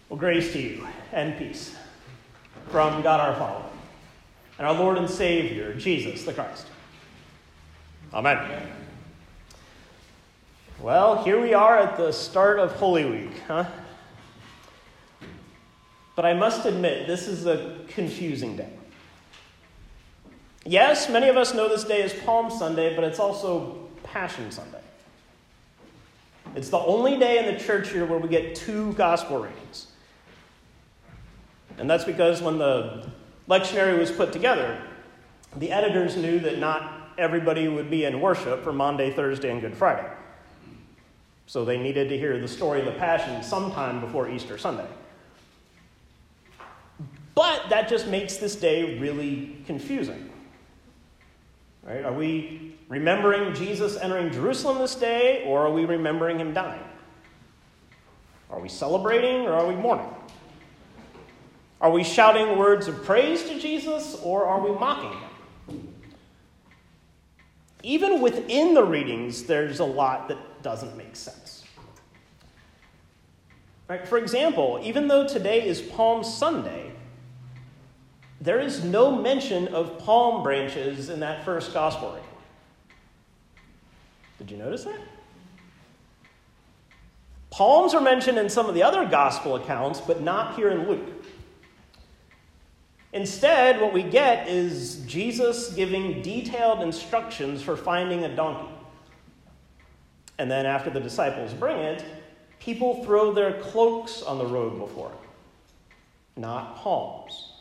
Well, grace to you and peace from God our Father and our Lord and Savior, Jesus the Christ. Amen. Well, here we are at the start of Holy Week, huh? But I must admit, this is a confusing day. Yes, many of us know this day as Palm Sunday, but it's also Passion Sunday. It's the only day in the church year where we get two gospel readings. And that's because when the lectionary was put together, the editors knew that not everybody would be in worship for Maundy, Thursday, and Good Friday. So they needed to hear the story of the Passion sometime before Easter Sunday. But that just makes this day really confusing. Right? Are we remembering Jesus entering Jerusalem this day, or are we remembering him dying? Are we celebrating, or are we mourning? Are we shouting words of praise to Jesus, or are we mocking him? Even within the readings, there's a lot that doesn't make sense. Right? For example, even though today is Palm Sunday, there is no mention of palm branches in that first gospel reading. Did you notice that? Palms are mentioned in some of the other gospel accounts, but not here in Luke. Instead, what we get is Jesus giving detailed instructions for finding a donkey. And then after the disciples bring it, people throw their cloaks on the road before it, not palms.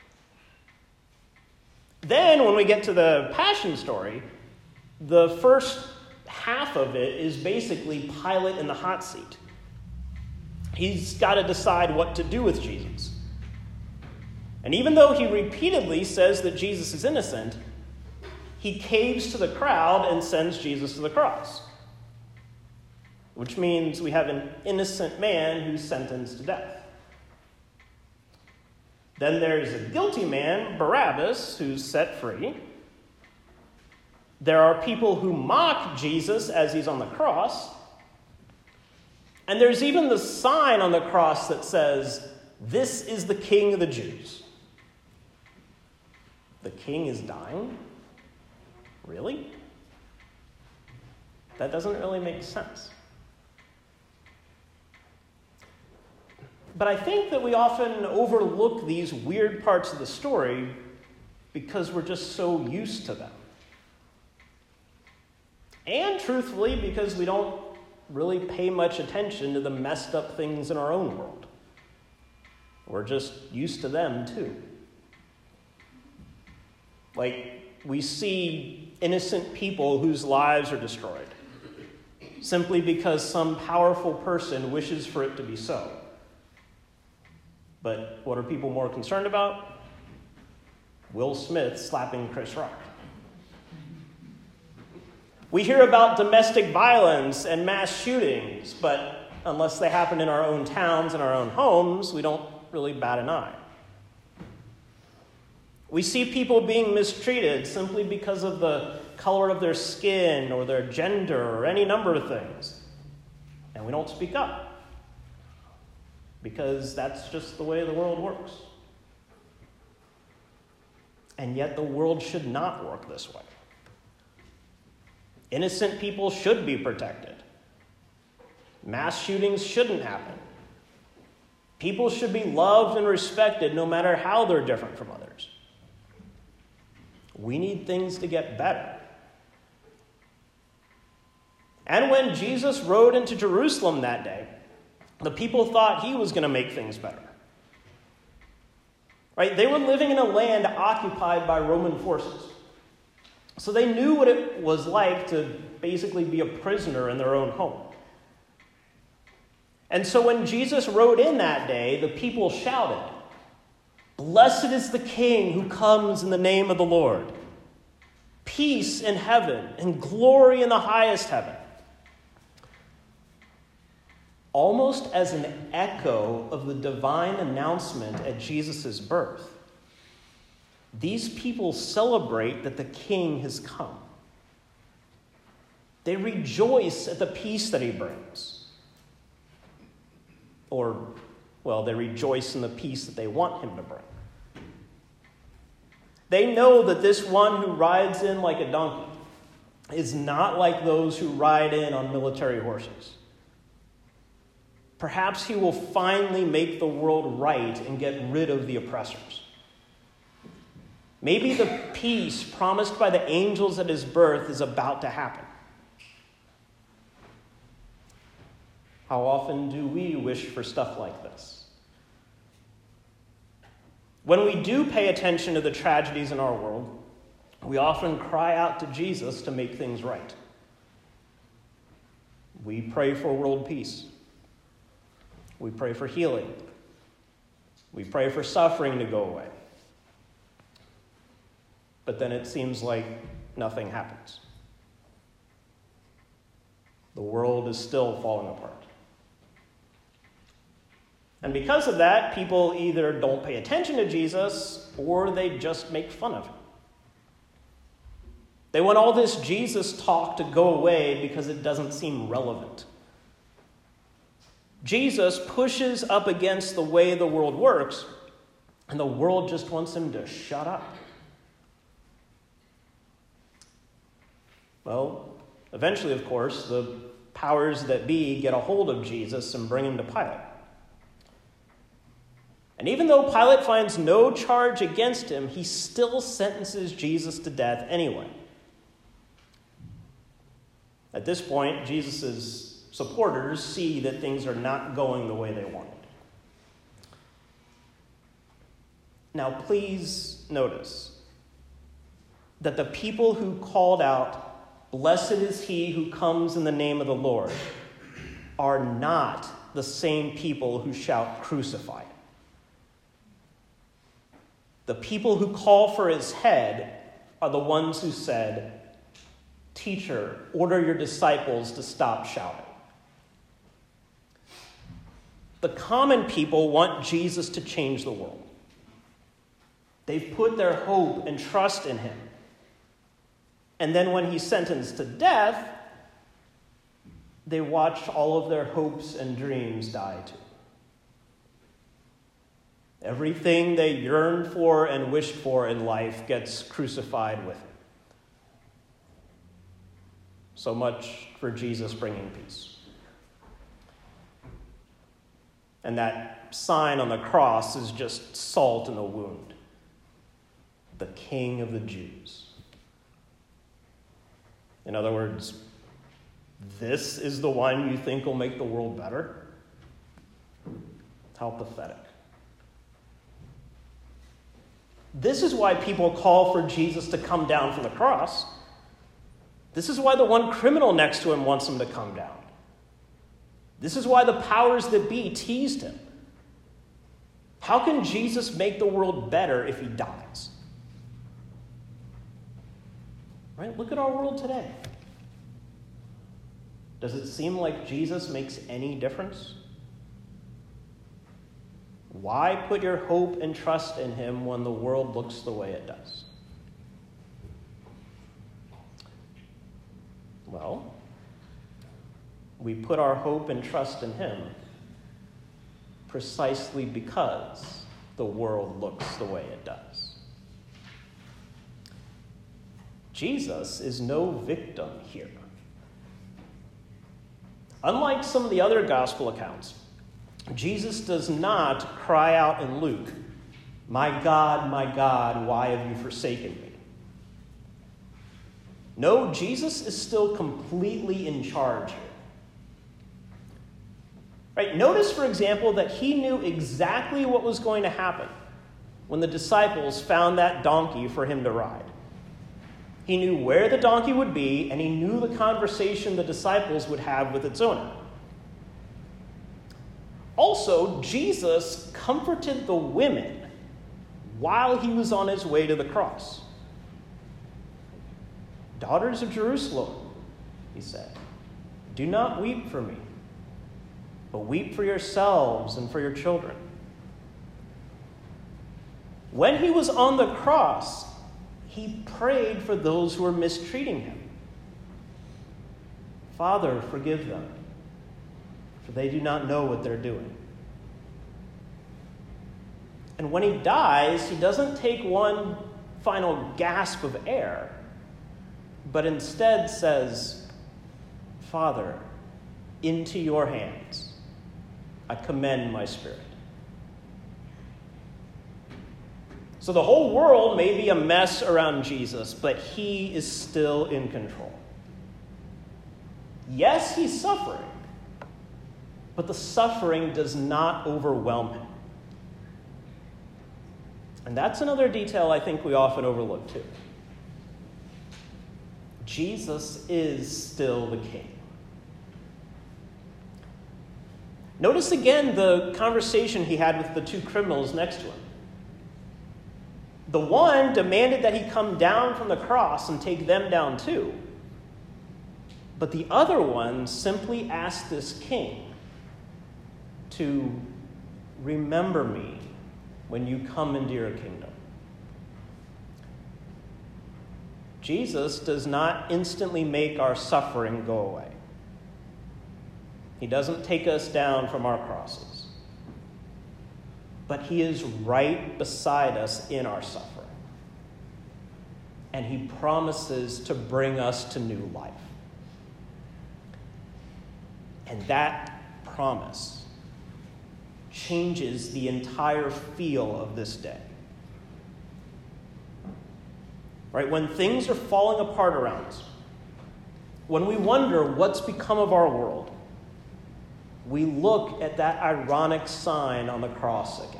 Then, when we get to the Passion story, the first half of it is basically Pilate in the hot seat. He's got to decide what to do with Jesus. And even though he repeatedly says that Jesus is innocent, he caves to the crowd and sends Jesus to the cross. Which means we have an innocent man who's sentenced to death. Then there's a guilty man, Barabbas, who's set free. There are people who mock Jesus as he's on the cross. And there's even the sign on the cross that says, "This is the King of the Jews." The king is dying? Really? That doesn't really make sense. But I think that we often overlook these weird parts of the story because we're just so used to them. And truthfully, because we don't really pay much attention to the messed up things in our own world. We're just used to them too. Like, we see innocent people whose lives are destroyed simply because some powerful person wishes for it to be so. But what are people more concerned about? Will Smith slapping Chris Rock. We hear about domestic violence and mass shootings, but unless they happen in our own towns and our own homes, we don't really bat an eye. We see people being mistreated simply because of the color of their skin or their gender or any number of things. And we don't speak up because that's just the way the world works. And yet the world should not work this way. Innocent people should be protected. Mass shootings shouldn't happen. People should be loved and respected no matter how they're different from others. We need things to get better. And when Jesus rode into Jerusalem that day, the people thought he was going to make things better. Right? They were living in a land occupied by Roman forces. So they knew what it was like to basically be a prisoner in their own home. And so when Jesus rode in that day, the people shouted, "Blessed is the King who comes in the name of the Lord. Peace in heaven and glory in the highest heaven." Almost as an echo of the divine announcement at Jesus' birth, these people celebrate that the King has come. They rejoice at the peace that he brings. Or well, they rejoice in the peace that they want him to bring. They know that this one who rides in like a donkey is not like those who ride in on military horses. Perhaps he will finally make the world right and get rid of the oppressors. Maybe the peace promised by the angels at his birth is about to happen. How often do we wish for stuff like this? When we do pay attention to the tragedies in our world, we often cry out to Jesus to make things right. We pray for world peace. We pray for healing. We pray for suffering to go away. But then it seems like nothing happens. The world is still falling apart. And because of that, people either don't pay attention to Jesus or they just make fun of him. They want all this Jesus talk to go away because it doesn't seem relevant. Jesus pushes up against the way the world works, and the world just wants him to shut up. Well, eventually, of course, the powers that be get a hold of Jesus and bring him to Pilate. And even though Pilate finds no charge against him, he still sentences Jesus to death anyway. At this point, Jesus' supporters see that things are not going the way they wanted. Now, please notice that the people who called out, "Blessed is he who comes in the name of the Lord," are not the same people who shout, "Crucify him." The people who call for his head are the ones who said, "Teacher, order your disciples to stop shouting." The common people want Jesus to change the world. They've put their hope and trust in him. And then when he's sentenced to death, they watch all of their hopes and dreams die too. Everything they yearned for and wished for in life gets crucified with him. So much for Jesus bringing peace. And that sign on the cross is just salt in the wound. The King of the Jews. In other words, this is the one you think will make the world better? How pathetic. This is why people call for Jesus to come down from the cross. This is why the one criminal next to him wants him to come down. This is why the powers that be teased him. How can Jesus make the world better if he dies? Right? Look at our world today. Does it seem like Jesus makes any difference? Why put your hope and trust in him when the world looks the way it does? Well, we put our hope and trust in him precisely because the world looks the way it does. Jesus is no victim here. Unlike some of the other gospel accounts, Jesus does not cry out in Luke, my God, why have you forsaken me?" No, Jesus is still completely in charge here. Right? Notice, for example, that he knew exactly what was going to happen when the disciples found that donkey for him to ride. He knew where the donkey would be, and he knew the conversation the disciples would have with its owner. Also, Jesus comforted the women while he was on his way to the cross. "Daughters of Jerusalem," he said, "do not weep for me, but weep for yourselves and for your children." When he was on the cross, he prayed for those who were mistreating him. "Father, forgive them, for they do not know what they're doing." And when he dies, he doesn't take one final gasp of air, but instead says, Father, into your hands I commend my spirit. So the whole world may be a mess around Jesus, but he is still in control. Yes, he's suffering, but the suffering does not overwhelm him. And that's another detail I think we often overlook too. Jesus is still the king. Notice again the conversation he had with the two criminals next to him. The one demanded that he come down from the cross and take them down too. But the other one simply asked this king to remember me when you come into your kingdom. Jesus does not instantly make our suffering go away. He doesn't take us down from our crosses. But he is right beside us in our suffering. And he promises to bring us to new life. And that promise changes the entire feel of this day. Right? When things are falling apart around us, when we wonder what's become of our world, we look at that ironic sign on the cross again.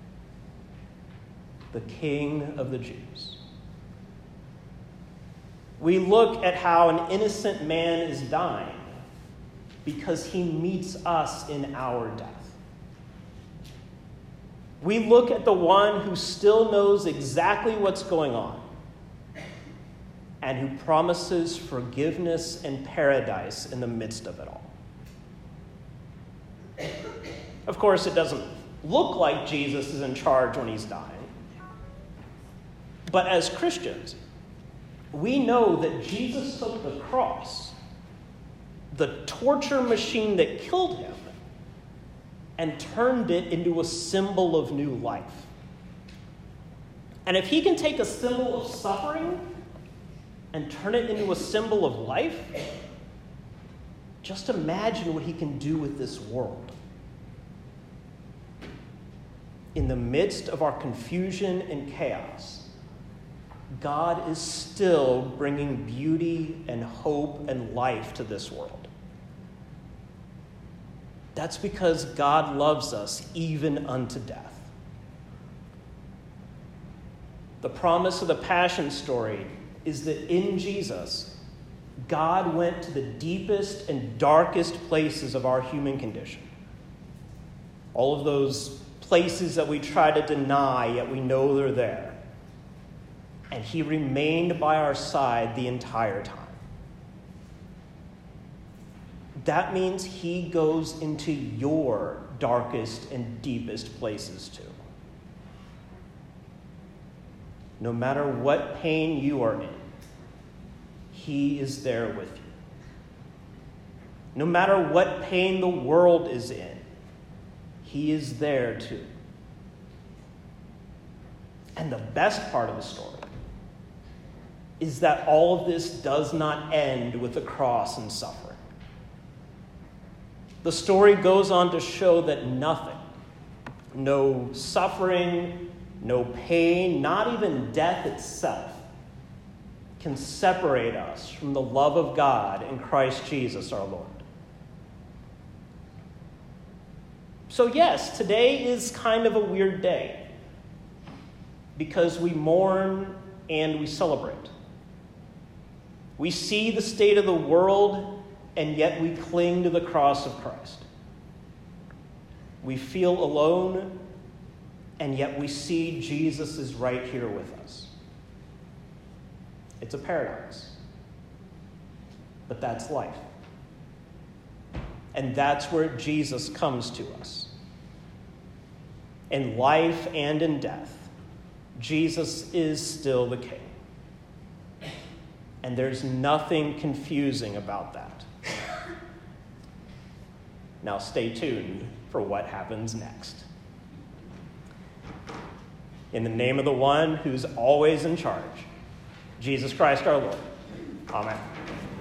The King of the Jews. We look at how an innocent man is dying because he meets us in our death. We look at the one who still knows exactly what's going on and who promises forgiveness and paradise in the midst of it all. Of course, it doesn't look like Jesus is in charge when he's dying. But as Christians, we know that Jesus took the cross, the torture machine that killed him, and turned it into a symbol of new life. And if he can take a symbol of suffering and turn it into a symbol of life, just imagine what he can do with this world. In the midst of our confusion and chaos, God is still bringing beauty and hope and life to this world. That's because God loves us even unto death. The promise of the Passion story is that in Jesus, God went to the deepest and darkest places of our human condition. All of those places that we try to deny, yet we know they're there. And he remained by our side the entire time. That means he goes into your darkest and deepest places too. No matter what pain you are in, he is there with you. No matter what pain the world is in, he is there too. And the best part of the story is that all of this does not end with the cross and suffering. The story goes on to show that nothing, no suffering, no pain, not even death itself, can separate us from the love of God in Christ Jesus our Lord. So yes, today is kind of a weird day because we mourn and we celebrate. We see the state of the world, and yet we cling to the cross of Christ. We feel alone, and yet we see Jesus is right here with us. It's a paradox, but that's life. And that's where Jesus comes to us. In life and in death, Jesus is still the King. And there's nothing confusing about that. Now stay tuned for what happens next. In the name of the one who's always in charge, Jesus Christ our Lord. Amen.